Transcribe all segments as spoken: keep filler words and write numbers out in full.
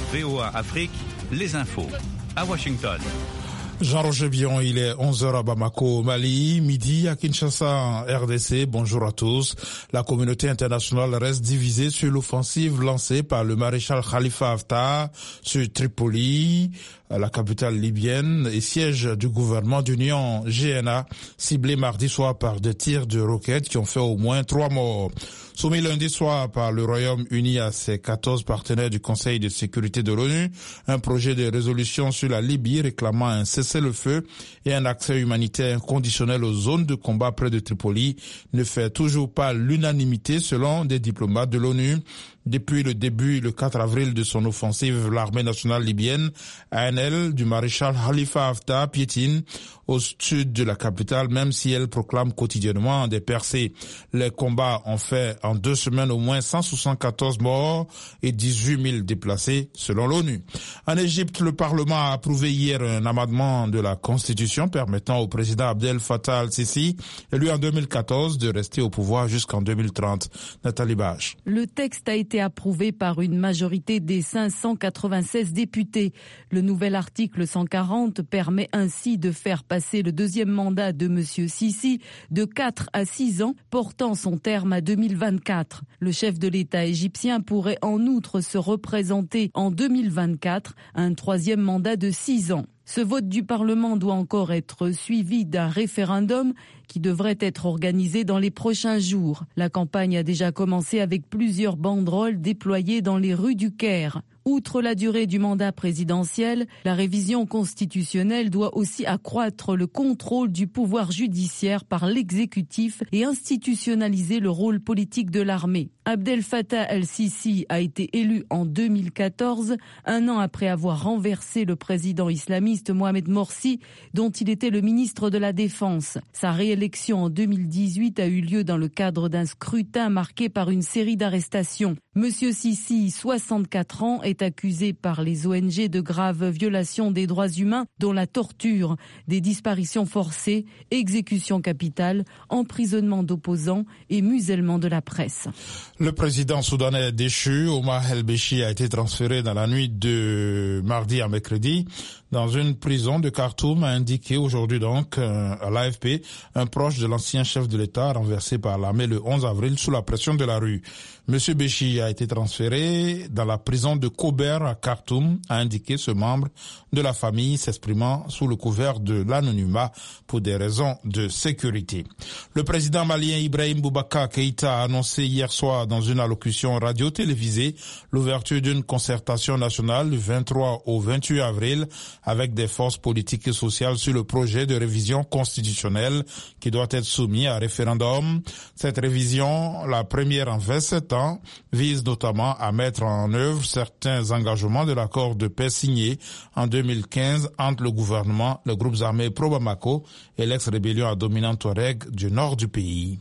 V O A Afrique, les infos. À Washington. Jean-Roger Bion, il est onze heures à Bamako, Mali, midi à Kinshasa, R D C. Bonjour à tous. La communauté internationale reste divisée sur l'offensive lancée par le maréchal Khalifa Haftar sur Tripoli, la capitale libyenne, et siège du gouvernement d'union G N A, ciblé mardi soir par des tirs de roquettes qui ont fait au moins trois morts. Soumis lundi soir par le Royaume-Uni à ses quatorze partenaires du Conseil de sécurité de l'ONU, un projet de résolution sur la Libye réclamant un cessez-le-feu et un accès humanitaire inconditionnel aux zones de combat près de Tripoli ne fait toujours pas l'unanimité selon des diplomates de l'ONU. Depuis le début, le quatre avril de son offensive, l'armée nationale libyenne, A N L, du maréchal Khalifa Haftar, piétine au sud de la capitale, même si elle proclame quotidiennement des percées. Les combats ont fait en deux semaines au moins cent soixante-quatorze morts et dix-huit mille déplacés, selon l'ONU. En Égypte, le Parlement a approuvé hier un amendement de la Constitution permettant au président Abdel Fattah al-Sisi, élu en deux mille quatorze, de rester au pouvoir jusqu'en deux mille trente. Nathalie Bage. Le texte a été approuvé par une majorité des cinq cent quatre-vingt-seize députés. Le nouvel article cent quarante permet ainsi de faire passer le deuxième mandat de M. Sisi de quatre à six ans, portant son terme à deux mille vingt-quatre. Le chef de l'État égyptien pourrait en outre se représenter en deux mille vingt-quatre à un troisième mandat de six ans. Ce vote du Parlement doit encore être suivi d'un référendum qui devrait être organisé dans les prochains jours. La campagne a déjà commencé avec plusieurs banderoles déployées dans les rues du Caire. Outre la durée du mandat présidentiel, la révision constitutionnelle doit aussi accroître le contrôle du pouvoir judiciaire par l'exécutif et institutionnaliser le rôle politique de l'armée. Abdel Fattah el-Sisi a été élu en deux mille quatorze, un an après avoir renversé le président islamiste Mohamed Morsi, dont il était le ministre de la Défense. Sa réélection en deux mille dix-huit a eu lieu dans le cadre d'un scrutin marqué par une série d'arrestations. Monsieur Sisi, soixante-quatre ans, est accusé par les O N G de graves violations des droits humains, dont la torture, des disparitions forcées, exécutions capitales, emprisonnement d'opposants et musellement de la presse. Le président soudanais déchu, Omar el-Béchi, a été transféré dans la nuit de mardi à mercredi dans une prison de Khartoum, a indiqué aujourd'hui donc euh, à l'A F P un proche de l'ancien chef de l'État renversé par l'armée le onze avril sous la pression de la rue. Monsieur Béchi a été transféré dans la prison de Kober à Khartoum, a indiqué ce membre de la famille s'exprimant sous le couvert de l'anonymat pour des raisons de sécurité. Le président malien Ibrahim Boubacar Keïta a annoncé hier soir dans une allocution radio-télévisée l'ouverture d'une concertation nationale du vingt-trois au vingt-huit avril avec des forces politiques et sociales sur le projet de révision constitutionnelle qui doit être soumis à référendum. Cette révision, la première en vingt-sept ans, vise notamment à mettre en œuvre certains engagements de l'accord de paix signé en deux mille quinze entre le gouvernement, les groupes armés pro-Bamako et l'ex-rébellion à dominante Touareg du nord du pays.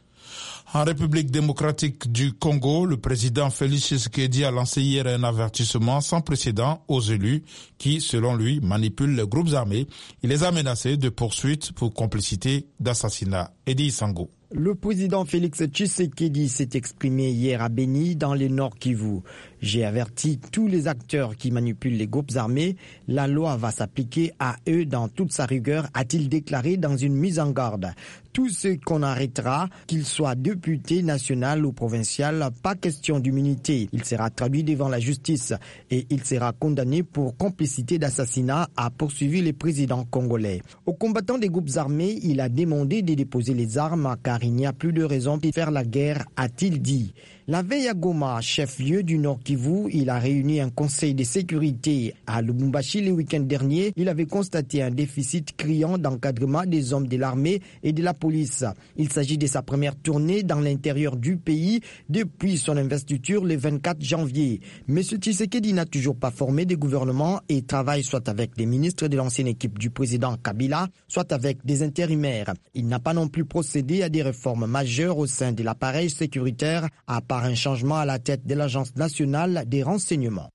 En République démocratique du Congo, le président Félix Tshisekedi a lancé hier un avertissement sans précédent aux élus qui, selon lui, manipulent les groupes armés. Il les a menacés de poursuites pour complicité d'assassinat. Edi Sango. Le président Félix Tshisekedi s'est exprimé hier à Beni, dans le Nord Kivu. J'ai averti tous les acteurs qui manipulent les groupes armés. La loi va s'appliquer à eux dans toute sa rigueur, a-t-il déclaré dans une mise en garde. Tous ceux qu'on arrêtera, qu'ils soient députés, national ou provincial, pas question d'immunité. Il sera traduit devant la justice et il sera condamné pour complicité d'assassinat, a poursuivi le président congolais. Aux combattants des groupes armés, il a demandé de déposer les armes car il n'y a plus de raison de faire la guerre, a-t-il dit. La veille à Goma, chef-lieu du Nord Kivu, il a réuni un conseil de sécurité à Lubumbashi le week-end dernier. Il avait constaté un déficit criant d'encadrement des hommes de l'armée et de la police. Il s'agit de sa première tournée dans l'intérieur du pays depuis son investiture le vingt-quatre janvier. M. Tshisekedi n'a toujours pas formé de gouvernement et travaille soit avec des ministres de l'ancienne équipe du président Kabila, soit avec des intérimaires. Il n'a pas non plus procédé à des réformes majeures au sein de l'appareil sécuritaire, à part un changement à la tête de l'Agence nationale des renseignements.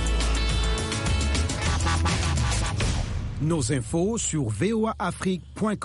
Nos infos sur v o a afrique point com.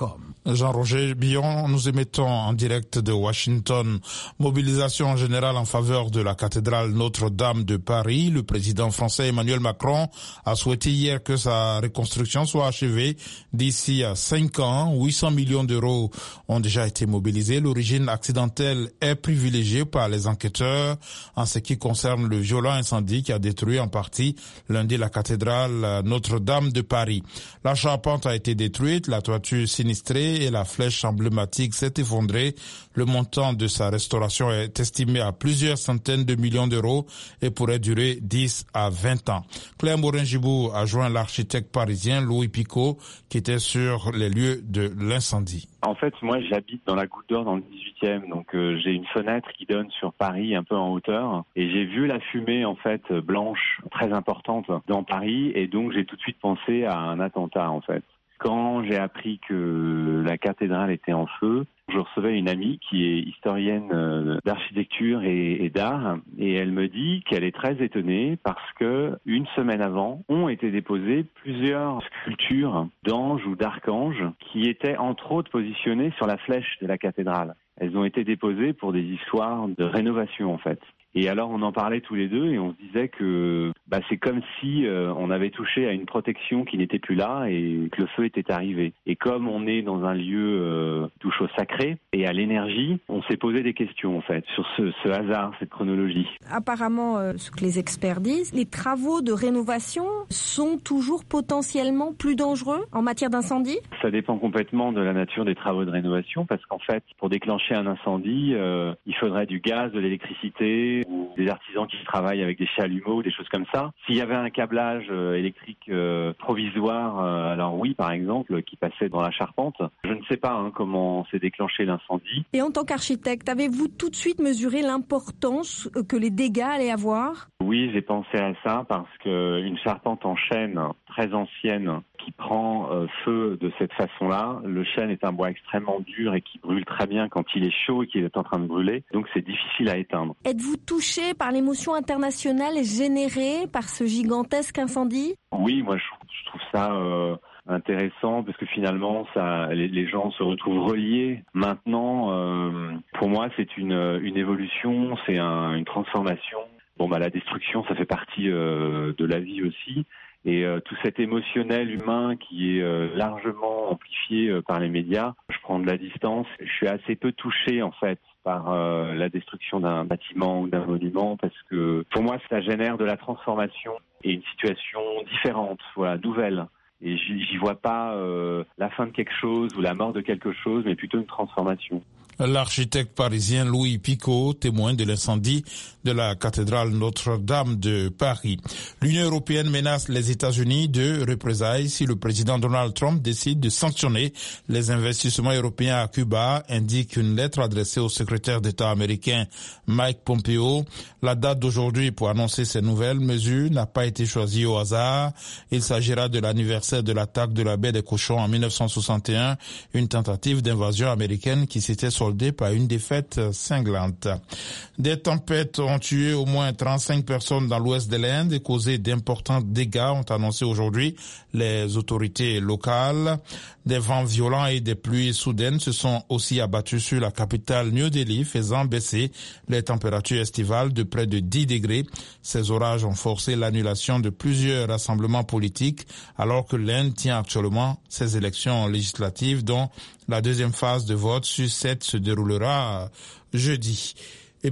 Jean-Roger Billon, nous émettons en direct de Washington. Mobilisation générale en faveur de la cathédrale Notre-Dame de Paris. Le président français Emmanuel Macron a souhaité hier que sa reconstruction soit achevée d'ici à cinq ans. huit cents millions d'euros ont déjà été mobilisés. L'origine accidentelle est privilégiée par les enquêteurs en ce qui concerne le violent incendie qui a détruit en partie lundi la cathédrale Notre-Dame de Paris. La charpente a été détruite, la toiture sinistrée et la flèche emblématique s'est effondrée. Le montant de sa restauration est estimé à plusieurs centaines de millions d'euros et pourrait durer dix à vingt ans. Claire Morin-Gibou a joint l'architecte parisien Louis Picot qui était sur les lieux de l'incendie. En fait, moi, j'habite dans la Goutte d'Or dans le dix-huitième, donc euh, j'ai une fenêtre qui donne sur Paris un peu en hauteur et j'ai vu la fumée en fait blanche très importante dans Paris et donc j'ai tout de suite pensé à un attentat en fait. Quand j'ai appris que la cathédrale était en feu, je recevais une amie qui est historienne d'architecture et, et d'art et elle me dit qu'elle est très étonnée parce que une semaine avant ont été déposées plusieurs sculptures d'anges ou d'archanges qui étaient entre autres positionnées sur la flèche de la cathédrale. Elles ont été déposées pour des histoires de rénovation en fait. Et alors on en parlait tous les deux et on se disait que bah, c'est comme si euh, on avait touché à une protection qui n'était plus là et que le feu était arrivé. Et comme on est dans un lieu euh, touche au sacré et à l'énergie, on s'est posé des questions en fait sur ce, ce hasard, cette chronologie. Apparemment, euh, ce que les experts disent, les travaux de rénovation sont toujours potentiellement plus dangereux en matière d'incendie ? Ça dépend complètement de la nature des travaux de rénovation parce qu'en fait, pour déclencher un incendie, euh, il faudrait du gaz, de l'électricité, ou des artisans qui travaillent avec des chalumeaux, des choses comme ça. S'il y avait un câblage euh, électrique euh, provisoire, euh, alors oui, par exemple, qui passait dans la charpente, je ne sais pas hein, comment s'est déclenché l'incendie. Et en tant qu'architecte, avez-vous tout de suite mesuré l'importance que les dégâts allaient avoir ? Oui, j'ai pensé à ça parce qu'une charpente en chêne très ancienne qui prend euh, feu de cette façon-là, le chêne est un bois extrêmement dur et qui brûle très bien quand il est chaud et qu'il est en train de brûler, donc c'est difficile à éteindre. Êtes-vous touché par l'émotion internationale générée par ce gigantesque incendie ? Oui, moi je, je trouve ça euh, intéressant parce que finalement ça, les, les gens se retrouvent reliés. Maintenant, euh, pour moi c'est une, une évolution, c'est un, une transformation. Bon bah la destruction ça fait partie euh, de la vie aussi. Et euh, tout cet émotionnel humain qui est euh, largement amplifié euh, par les médias, je prends de la distance. Je suis assez peu touché en fait par euh, la destruction d'un bâtiment ou d'un monument parce que pour moi ça génère de la transformation et une situation différente, voilà, nouvelle. Et j'y, j'y vois pas euh, la fin de quelque chose ou la mort de quelque chose, mais plutôt une transformation. L'architecte parisien Louis Picot, témoin de l'incendie de la cathédrale Notre-Dame de Paris. L'Union européenne menace les États-Unis de représailles si le président Donald Trump décide de sanctionner les investissements européens à Cuba, indique une lettre adressée au secrétaire d'État américain Mike Pompeo. La date d'aujourd'hui pour annoncer ces nouvelles mesures n'a pas été choisie au hasard. Il s'agira de l'anniversaire de l'attaque de la baie des Cochons en mille neuf cent soixante et un, une tentative d'invasion américaine qui s'était soldée par une défaite cinglante. Des tempêtes ont tué au moins trente-cinq personnes dans l'ouest de l'Inde et causé d'importants dégâts, ont annoncé aujourd'hui les autorités locales. Des vents violents et des pluies soudaines se sont aussi abattus sur la capitale New Delhi, faisant baisser les températures estivales de près de dix degrés. Ces orages ont forcé l'annulation de plusieurs rassemblements politiques alors que l'Inde tient actuellement ses élections législatives dont la deuxième phase de vote sur sept se déroulera jeudi. Et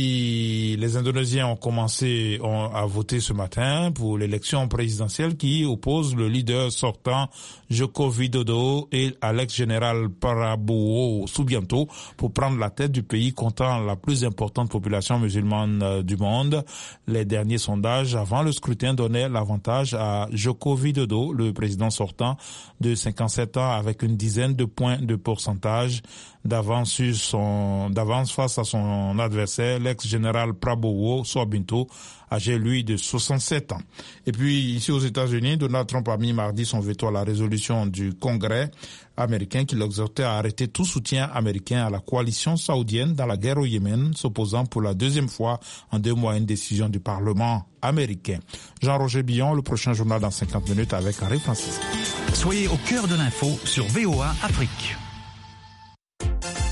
puis, les Indonésiens ont commencé à voter ce matin pour l'élection présidentielle qui oppose le leader sortant Joko Widodo et à l'ex-général Prabowo Subianto pour prendre la tête du pays comptant la plus importante population musulmane du monde. Les derniers sondages avant le scrutin donnaient l'avantage à Joko Widodo, le président sortant de cinquante-sept ans, avec une dizaine de points de pourcentage d'avance sur son, d'avance face à son adversaire, l'ex-général Prabowo Subianto, âgé lui de soixante-sept ans. Et puis ici aux États-Unis, Donald Trump a mis mardi son veto à la résolution du Congrès américain qui l'exhortait à arrêter tout soutien américain à la coalition saoudienne dans la guerre au Yémen, s'opposant pour la deuxième fois en deux mois à une décision du Parlement américain. Jean-Roger Billon, le prochain journal dans cinquante minutes avec Henri Francis. Soyez au cœur de l'info sur V O A Afrique.